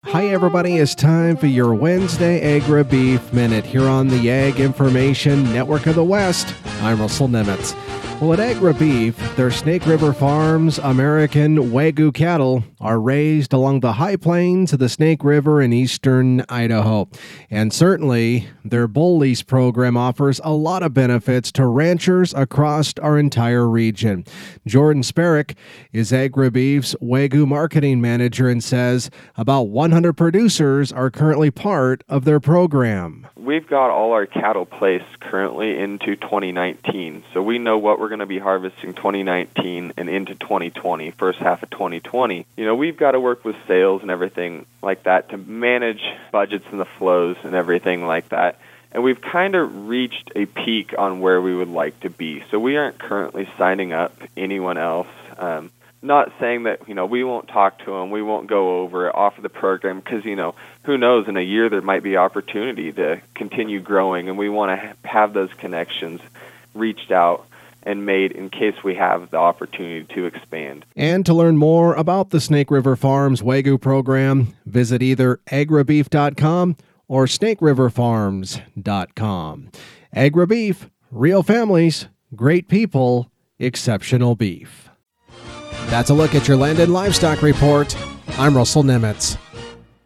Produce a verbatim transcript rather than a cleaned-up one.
Hi, everybody. It's time for your Wednesday Agri-Beef Minute here on the Ag Information Network of the West. I'm Russell Nemitz. Well, at Agri-Beef, their Snake River Farms American Wagyu cattle are raised along the high plains of the Snake River in eastern Idaho. And certainly, their bull lease program offers a lot of benefits to ranchers across our entire region. Jordan Sperrick is Agri-Beef's Wagyu marketing manager and says about one hundred producers are currently part of their program. We've got all our cattle placed currently into twenty nineteen, so we know what we're going to be harvesting twenty nineteen and into twenty twenty, first half of twenty twenty. You know, we've got to work with sales and everything like that to manage budgets and the flows and everything like that. And we've kind of reached a peak on where we would like to be. So we aren't currently signing up anyone else. Um, Not saying that, you know, we won't talk to them, we won't go over it, offer the program, because, you know, who knows, in a year there might be opportunity to continue growing, and we want to ha- have those connections reached out and made in case we have the opportunity to expand. And to learn more about the Snake River Farms Wagyu program, visit either agribeef dot com or snake river farms dot com. Agri-Beef, real families, great people, exceptional beef. That's a look at your Land and Livestock Report. I'm Russell Nemitz.